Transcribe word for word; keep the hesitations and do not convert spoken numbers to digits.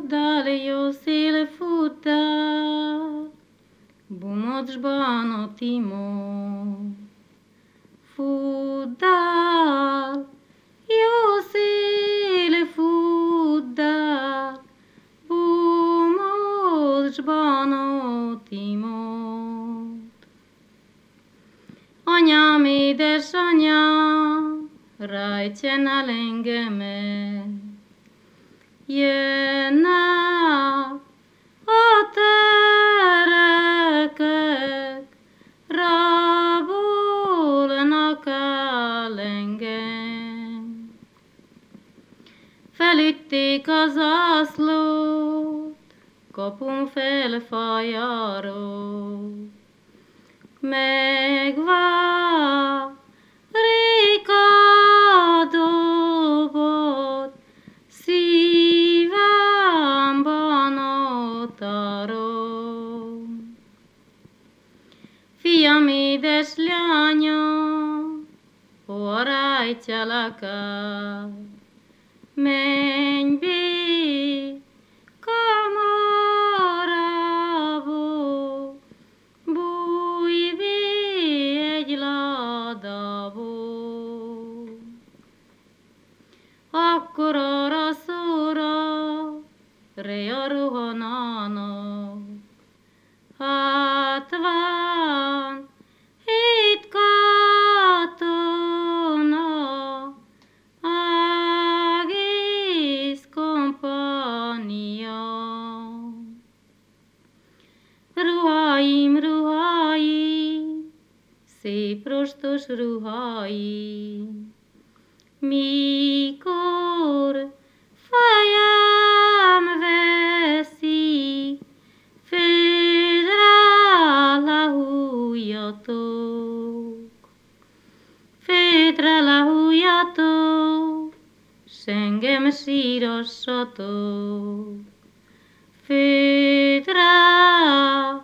fuddal, jó szél fuddal, bumocsban a timó. Fuddal, jó szél fuddal, bumocsban a timó. Anyám, édesanyám, rejtjen el engemet, jönnek a terekek, rabolnak el engem. Felütték az zászlót, kapun felfajáról, megvág réka dobot, szívemben ott áron. Fiam, édes lányom, hol rejtjelek el? Menj be kamarába, bújj be egy ládába. Akkor arra szóra reja rohanának, hát van hét katona, egész kompánia. Ruháim, ruháim, szép rostos ruháim, mikor fejem veszi, földre lehújjatok. Földre lehújjatok, s engem sírassatok. Földre